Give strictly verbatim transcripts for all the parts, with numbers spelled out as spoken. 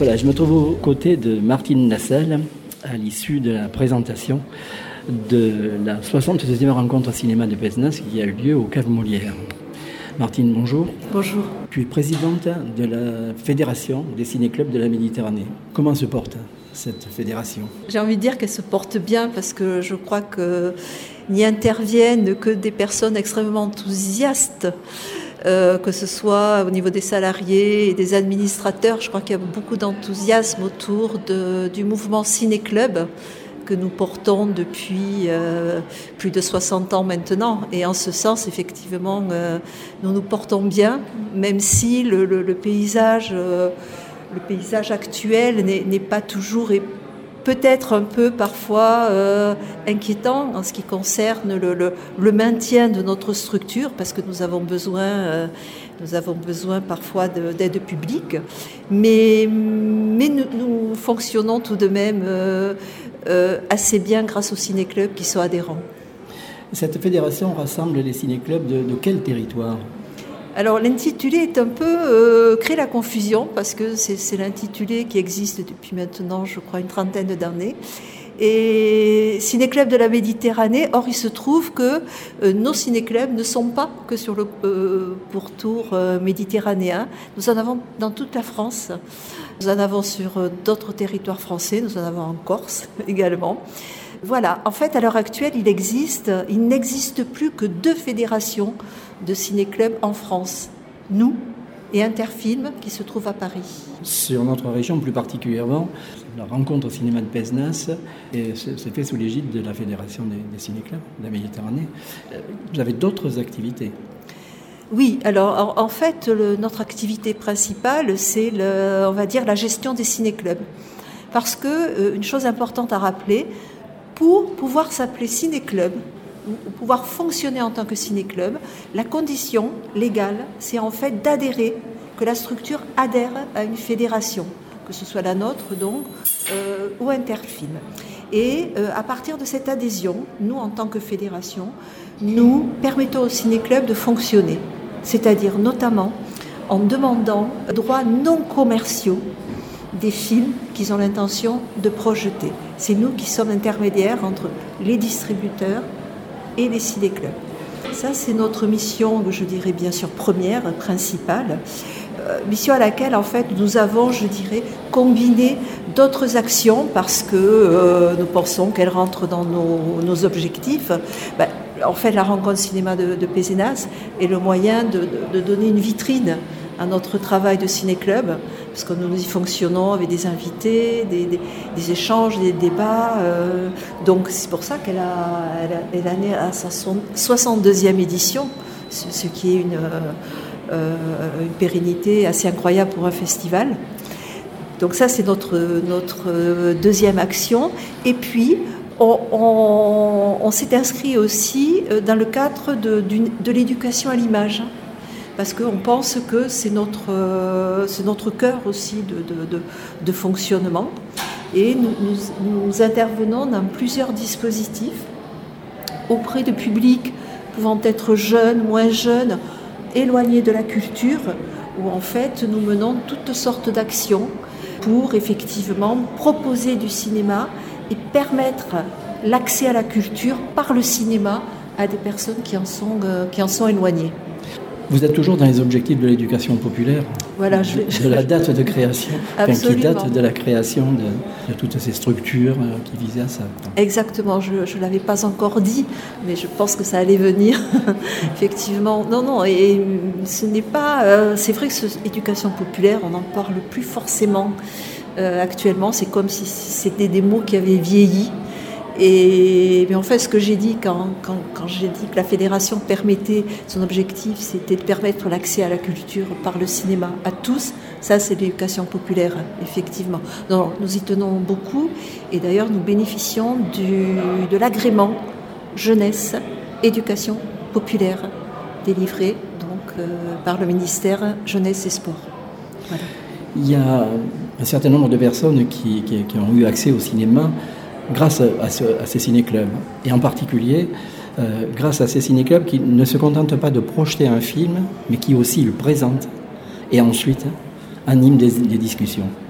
Voilà, je me trouve aux côtés de Martine Nassel à l'issue de la présentation de la soixante-deuxième rencontre cinéma de Pézenas qui a eu lieu au Cave Molière. Martine, bonjour. Bonjour. Tu es présidente de la Fédération des ciné-clubs de la Méditerranée. Comment se porte cette fédération ? J'ai envie de dire qu'elle se porte bien parce que je crois que n'y interviennent que des personnes extrêmement enthousiastes, euh, que ce soit au niveau des salariés et des administrateurs. Je crois qu'il y a beaucoup d'enthousiasme autour de, du mouvement ciné-club que nous portons depuis euh, plus de soixante ans maintenant. Et en ce sens, effectivement, euh, nous nous portons bien, même si le, le, le paysage, euh, le paysage actuel n'est, n'est pas toujours et peut-être un peu parfois euh, inquiétant en ce qui concerne le, le, le maintien de notre structure, parce que nous avons besoin, euh, nous avons besoin parfois de, d'aide publique, mais, mais nous, nous fonctionnons tout de même euh, Euh, assez bien grâce aux ciné-clubs qui sont adhérents. Cette fédération rassemble les ciné-clubs de, de quel territoire ? Alors l'intitulé est un peu euh, crée la confusion parce que c'est, c'est l'intitulé qui existe depuis maintenant, je crois, une trentaine d'années. Et ciné-club de la Méditerranée, or il se trouve que euh, nos ciné-clubs ne sont pas que sur le euh, pourtour euh, méditerranéen. Nous en avons dans toute la France. Nous en avons sur euh, d'autres territoires français. Nous en avons en Corse également. Voilà. En fait, à l'heure actuelle, il existe, il n'existe plus que deux fédérations de ciné-clubs en France. Nous et Interfilm qui se trouve à Paris. Sur notre région plus particulièrement, la rencontre cinéma de Pézenas s'est fait sous l'égide de la Fédération des, des ciné-clubs de la Méditerranée. Vous avez d'autres activités ? Oui, alors en, en fait, le, notre activité principale, c'est, le, on va dire, la gestion des ciné-clubs. Parce que, euh, une chose importante à rappeler, pour pouvoir s'appeler ciné-club, ou pouvoir fonctionner en tant que ciné-club, la condition légale, c'est en fait d'adhérer, que la structure adhère à une fédération, que ce soit la nôtre donc, euh, ou Interfilm. Et euh, à partir de cette adhésion, nous en tant que fédération, nous permettons aux ciné-clubs de fonctionner, c'est-à-dire notamment en demandant droits non commerciaux des films qu'ils ont l'intention de projeter. C'est nous qui sommes intermédiaires entre les distributeurs et les ciné-clubs. Ça, c'est notre mission, je dirais bien sûr première, principale, euh, mission à laquelle, en fait, nous avons, je dirais, combiné d'autres actions parce que euh, nous pensons qu'elles rentrent dans nos, nos objectifs. Ben, en fait, la rencontre cinéma de, de Pézenas est le moyen de, de, de donner une vitrine à notre travail de ciné-club, parce que nous y fonctionnons avec des invités, des, des, des échanges, des débats. Euh, donc c'est pour ça qu'elle a, elle a, elle a né à sa soixante-deuxième édition, ce, ce qui est une, euh, une pérennité assez incroyable pour un festival. Donc ça, c'est notre, notre deuxième action. Et puis, on, on, on s'est inscrit aussi dans le cadre de, de l'éducation à l'image, parce qu'on pense que c'est notre, euh, c'est notre cœur aussi de, de, de, de fonctionnement. Et nous, nous, nous intervenons dans plusieurs dispositifs auprès de publics pouvant être jeunes, moins jeunes, éloignés de la culture, où en fait nous menons toutes sortes d'actions pour effectivement proposer du cinéma et permettre l'accès à la culture par le cinéma à des personnes qui en sont, euh, qui en sont éloignées. Vous êtes toujours dans les objectifs de l'éducation populaire, voilà, je, de, de la date de création, enfin, qui date de la création de, de toutes ces structures qui visaient à ça. Exactement, je ne l'avais pas encore dit, mais je pense que ça allait venir. Effectivement, non, non, et ce n'est pas... Euh, c'est vrai que cette éducation populaire, on n'en parle plus forcément euh, actuellement, c'est comme si c'était des mots qui avaient vieilli. Et mais en fait, ce que j'ai dit quand, quand, quand j'ai dit que la fédération permettait, son objectif, c'était de permettre l'accès à la culture par le cinéma à tous, ça c'est l'éducation populaire, effectivement. Non, nous y tenons beaucoup, et d'ailleurs nous bénéficions du, de l'agrément jeunesse, éducation populaire, délivré donc euh, par le ministère Jeunesse et Sport. Voilà. Il y a un certain nombre de personnes qui, qui, qui ont eu accès au cinéma grâce à, ce, à ces ciné-clubs, et en particulier euh, grâce à ces ciné-clubs qui ne se contentent pas de projeter un film, mais qui aussi le présentent et ensuite animent des, des discussions.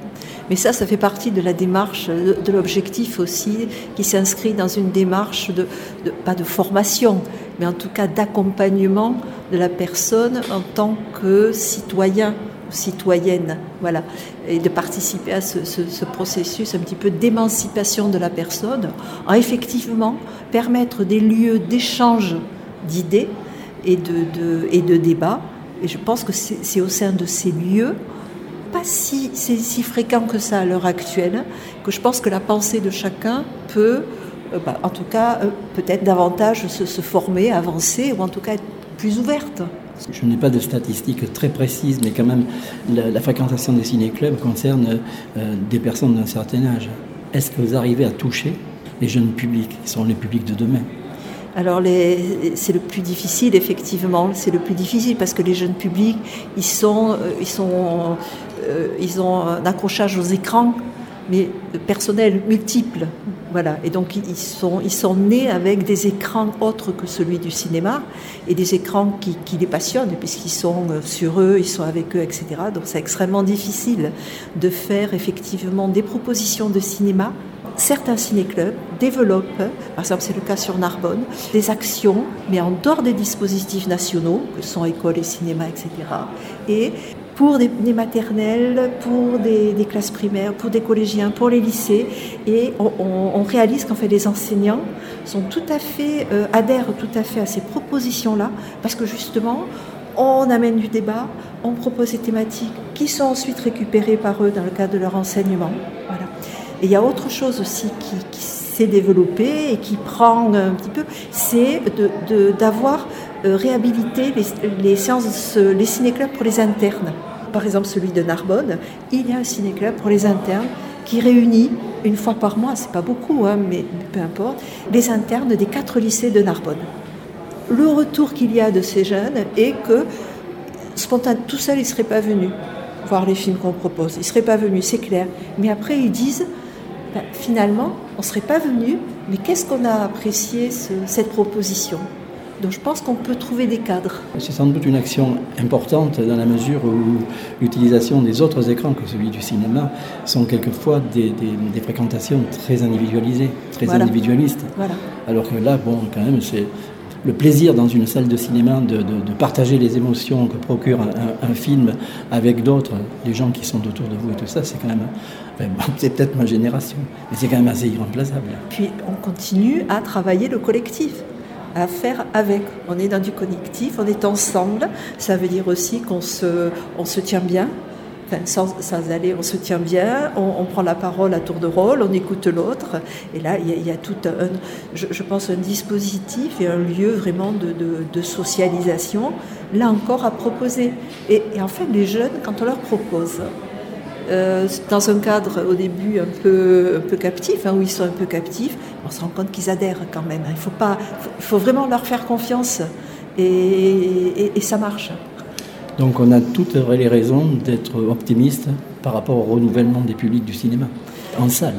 Mais ça, ça fait partie de la démarche, de, de l'objectif aussi, qui s'inscrit dans une démarche de, de, pas de formation, mais en tout cas d'accompagnement de la personne en tant que citoyen ou citoyenne, voilà, et de participer à ce, ce, ce processus un petit peu d'émancipation de la personne, en effectivement permettre des lieux d'échange d'idées et de, de, et de débats. Et je pense que c'est, c'est au sein de ces lieux, pas si, c'est si fréquent que ça à l'heure actuelle, que je pense que la pensée de chacun peut, euh, bah, en tout cas, euh, peut-être davantage se, se former, avancer, ou en tout cas être plus ouverte. Je n'ai pas de statistiques très précises, mais quand même, la, la fréquentation des ciné-clubs concerne euh, des personnes d'un certain âge. Est-ce que vous arrivez à toucher les jeunes publics, qui sont les publics de demain ? Alors les, c'est le plus difficile, effectivement, c'est le plus difficile parce que les jeunes publics, ils sont, ils sont, euh, ils ont un accrochage aux écrans, mais personnel, multiple, voilà. Et donc ils sont, ils sont nés avec des écrans autres que celui du cinéma et des écrans qui, qui les passionnent puisqu'ils sont sur eux, ils sont avec eux, et cetera. Donc c'est extrêmement difficile de faire effectivement des propositions de cinéma. Certains ciné-clubs développent, par exemple c'est le cas sur Narbonne, des actions, mais en dehors des dispositifs nationaux, que sont écoles et cinéma, et cetera. Et pour des, des maternelles, pour des, des classes primaires, pour des collégiens, pour les lycées. Et on, on, on réalise qu'en fait les enseignants sont tout à fait, euh, adhèrent tout à fait à ces propositions-là, parce que justement, on amène du débat, on propose des thématiques qui sont ensuite récupérées par eux dans le cadre de leur enseignement. Voilà. Et il y a autre chose aussi qui, qui s'est développée et qui prend un petit peu, c'est de, de, d'avoir euh, réhabilité les, les séances, les ciné-clubs pour les internes. Par exemple, celui de Narbonne, il y a un ciné-club pour les internes qui réunit une fois par mois, c'est pas beaucoup, hein, mais peu importe, les internes des quatre lycées de Narbonne. Le retour qu'il y a de ces jeunes est que spontanément, tout seul, ils ne seraient pas venus voir les films qu'on propose. Ils ne seraient pas venus, c'est clair. Mais après, ils disent, ben, finalement, on ne serait pas venus, mais qu'est-ce qu'on a apprécié ce, cette proposition ? Donc je pense qu'on peut trouver des cadres. C'est sans doute une action importante dans la mesure où l'utilisation des autres écrans que celui du cinéma sont quelquefois des, des, des fréquentations très individualisées, très voilà. individualistes. Voilà. Alors que là, bon, quand même, c'est le plaisir dans une salle de cinéma de, de, de partager les émotions que procure un, un, un film avec d'autres, les gens qui sont autour de vous et tout ça, c'est quand même, enfin, c'est peut-être ma génération, mais c'est quand même assez irremplaçable. Puis on continue à travailler le collectif, à faire avec. On est dans du collectif, on est ensemble, ça veut dire aussi qu'on se, on se tient bien. Enfin, sans, sans aller, on se tient bien, on, on prend la parole à tour de rôle, on écoute l'autre. Et là, il y a, il y a tout un, je, je pense, un dispositif et un lieu vraiment de, de, de socialisation, là encore, à proposer. Et, et en fait, les jeunes, quand on leur propose, euh, dans un cadre au début un peu, un peu captif, hein, où ils sont un peu captifs, on se rend compte qu'ils adhèrent quand même. Il faut pas, il faut vraiment leur faire confiance et, et, et ça marche. Donc on a toutes les raisons d'être optimiste par rapport au renouvellement des publics du cinéma, en salle.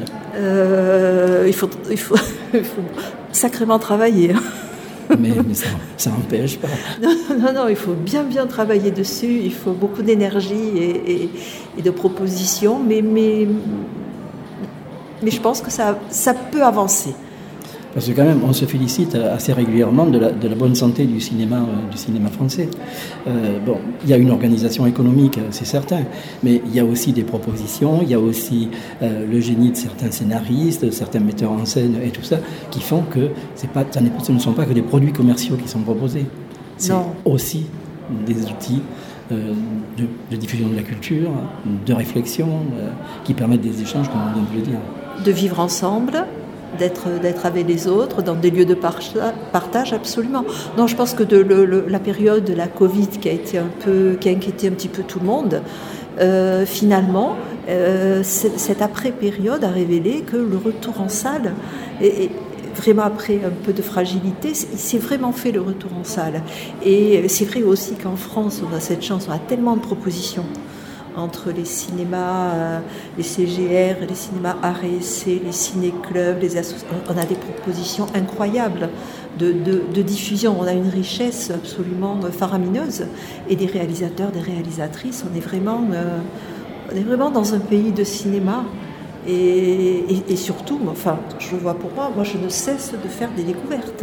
Euh, il, faut, il, faut, il faut sacrément travailler. Mais, mais ça n'empêche pas. Non, non, non, il faut bien, bien travailler dessus. Il faut beaucoup d'énergie et, et, et de propositions. Mais, mais, mais je pense que ça, ça peut avancer. Parce que quand même, on se félicite assez régulièrement de la, de la bonne santé du cinéma, euh, du cinéma français. Euh, bon, il y a une organisation économique, c'est certain, mais il y a aussi des propositions, il y a aussi euh, le génie de certains scénaristes, certains metteurs en scène et tout ça, qui font que c'est pas, ça ce ne sont pas que des produits commerciaux qui sont proposés. C'est non. aussi des outils euh, de, de diffusion de la culture, de réflexion, euh, qui permettent des échanges, comme on vient de le dire. De vivre ensemble. D'être, d'être avec les autres, dans des lieux de partage, absolument. Non, je pense que de le, le, la période de la Covid qui a été un peu, qui a inquiété un petit peu tout le monde, euh, finalement, euh, cette après-période a révélé que le retour en salle, et, et vraiment après un peu de fragilité, il s'est vraiment fait le retour en salle. Et c'est vrai aussi qu'en France, on a cette chance, on a tellement de propositions. Entre les cinémas, euh, les C G R, les cinémas A R E C, les ciné-clubs, les assos- on a des propositions incroyables de, de, de diffusion. On a une richesse absolument faramineuse. Et des réalisateurs, des réalisatrices, on est vraiment, euh, On est vraiment dans un pays de cinéma. Et, et, et surtout, enfin, je le vois pour moi, moi je ne cesse de faire des découvertes.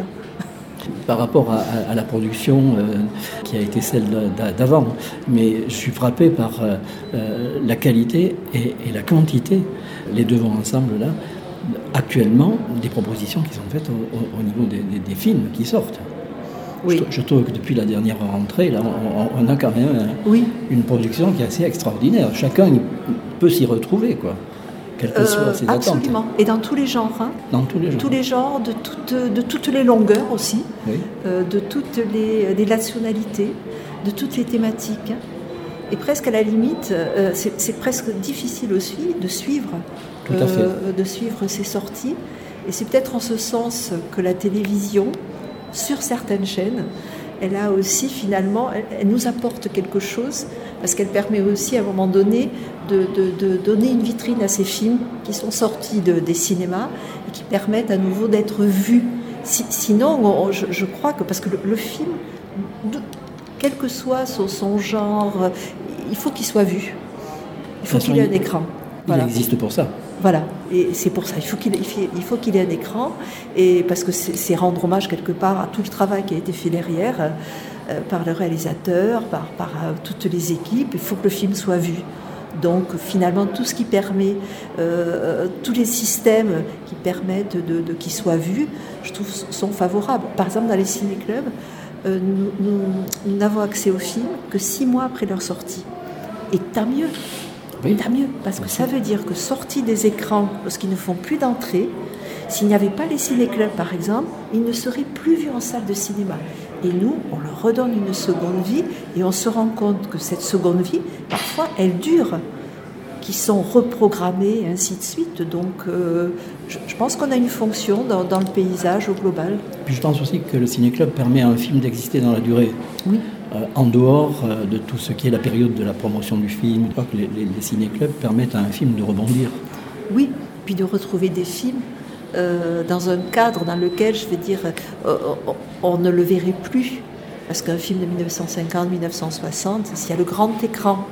Par rapport à, à, à la production euh, qui a été celle d'avant, mais je suis frappé par euh, la qualité et, et la quantité, les deux vont ensemble là, actuellement, des propositions qui sont faites au, au, au niveau des, des, des films qui sortent. Oui. Je, je trouve que depuis la dernière rentrée, là, on, on a quand même un, oui. une production qui est assez extraordinaire. Chacun peut s'y retrouver, quoi. Quelles que soient ses attentes. Absolument. Et dans tous les genres. Hein. Dans tous les genres. Tous les genres, de toutes, de toutes les longueurs aussi, oui. euh, de toutes les, les nationalités, de toutes les thématiques. Et presque à la limite, euh, c'est, c'est presque difficile aussi de suivre, Tout à fait. Euh, de suivre ces sorties. Et c'est peut-être en ce sens que la télévision, sur certaines chaînes, elle a aussi finalement, elle, elle nous apporte quelque chose parce qu'elle permet aussi à un moment donné de, de, de donner une vitrine à ces films qui sont sortis de, des cinémas et qui permettent à nouveau d'être vus. Si, sinon, on, je, je crois que, parce que le, le film, de, quel que soit son, son genre, il faut qu'il soit vu. Il faut qu'il ait un écran. Voilà. Il existe pour ça. Voilà, et c'est pour ça, il faut qu'il, il faut qu'il ait un écran, et parce que c'est, c'est rendre hommage quelque part à tout le travail qui a été fait derrière, euh, par le réalisateur, par, par euh, toutes les équipes, il faut que le film soit vu. Donc finalement, tout ce qui permet, euh, tous les systèmes qui permettent de, de, qu'il soit vu, je trouve, sont favorables. Par exemple, dans les ciné-clubs, euh, nous, nous, nous n'avons accès aux films que six mois après leur sortie. Et tant mieux. Oui. Tant mieux, parce que ça veut dire que sortis des écrans, lorsqu'ils ne font plus d'entrée, s'il n'y avait pas les ciné-clubs par exemple, ils ne seraient plus vus en salle de cinéma. Et nous, on leur redonne une seconde vie et on se rend compte que cette seconde vie, parfois, elle dure, qui sont reprogrammés et ainsi de suite. Donc, euh, je, je pense qu'on a une fonction dans, dans le paysage au global. Puis je pense aussi que le ciné-club permet à un film d'exister dans la durée. Oui. Euh, en dehors euh, de tout ce qui est la période de la promotion du film, je crois que les, les, les ciné-clubs permettent à un film de rebondir. Oui, puis de retrouver des films euh, dans un cadre dans lequel, je vais dire, euh, on, on ne le verrait plus. Parce qu'un film de dix-neuf cent cinquante dix-neuf cent soixante, s'il y a le grand écran,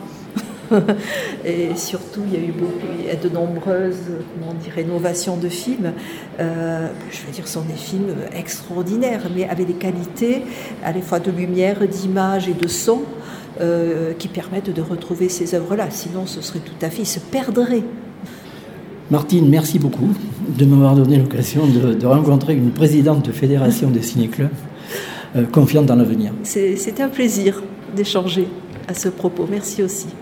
et surtout, il y a eu beaucoup, il y a de nombreuses, comment dire, rénovations de films. Euh, je veux dire, ce sont des films extraordinaires, mais avec des qualités à la fois de lumière, d'image et de son euh, qui permettent de retrouver ces œuvres-là. Sinon, ce serait tout à fait, ils se perdraient. Martine, merci beaucoup de m'avoir donné l'occasion de, de rencontrer une présidente de fédération des ciné-clubs euh, confiante dans l'avenir. C'est, c'est un plaisir d'échanger à ce propos. Merci aussi.